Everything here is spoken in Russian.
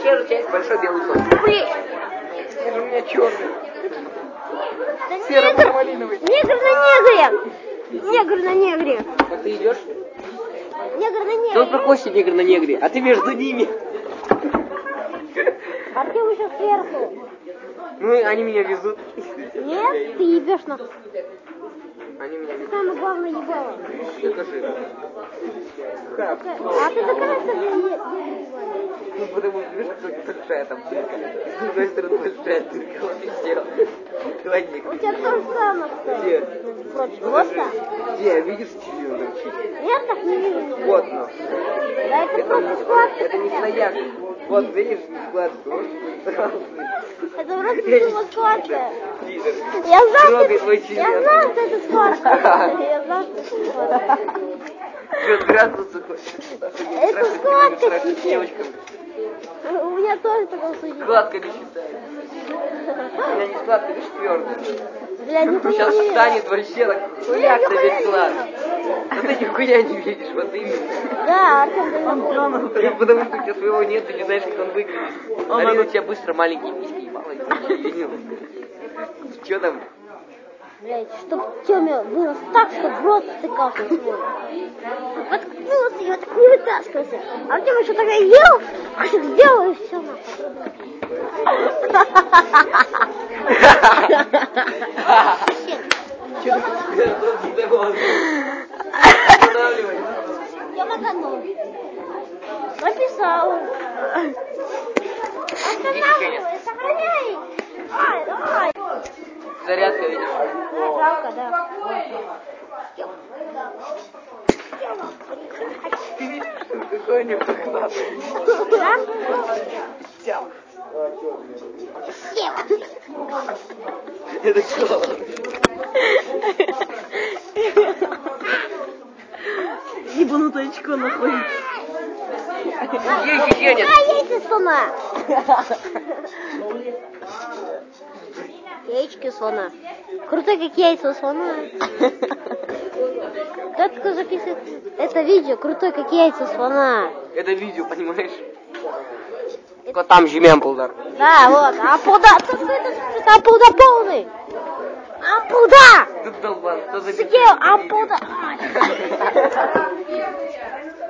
же у тебя есть большой белый слон. Блин. Это же у меня черный. Да Серо-малиновый. Негр на негре. Негр на негре. Вот ты идешь? Негр на Да вот негре. проходит негр на негре, а ты между ними. Артем еще сверху. Ну, они меня везут. Нет, ты ебешь на... Они меня везут. Самое главное ебало. Докажи. Как? А ты докажи, что ты Ну, потому что, видишь, какая большая там дырка. С другой стороны, большая дырка. Вот и все. Хладник. У тебя то же самое, кстати. Где? Против. Вот так. Где? Видишь, телевизор торчит? Нет, так не вижу. Вот, ну. Да это просто складка. Это не стояк. Вот, видишь, складку. Вот, Это просто складка. Пидор. Я знал, Трогай что твой член. я знал, что это складка. Я знал, что это складка. Что, градусы хочешь? Это складка. Девочкам. У меня тоже такой случай. Складка не считается. У меня не складка, видишь, твердая. Бля, нихуя Сейчас не вижу. станет вообще так хуяк Я на нихуя весь не класс. вижу. Но ты нихуя не видишь, вот именно. Да, Артем, ты не Потому что у тебя своего нет, ты не знаешь, как он выглядит. Арина у тебя быстро маленькие письки ебала. Че там? Блять, чтоб Тёме вырос так, что в рот стыкался свой. Воткнулся и вот так не вытаскивался. А Артем еще тогда ел, а так сделал и все нахуй. Тёма канул. Написал. Останавливай, сохраняй. Ай. Зарядка, видишь? Да, жалко, да. Ты видишь, какой они прохладный. Да? Сел. Сел. Это кто? Ебанутое очко находит. Денег. А, яйца слона. Яички слона. Круто, как яйца у слона. Кто записывает это видео? Крутой, как яйца слона. Это видео, понимаешь? Котам жемемпулдар. Да, вот. Ампуда. Это ампуда полный. Ампуда. Тут долбан, кто записывает? Сидел ампуда.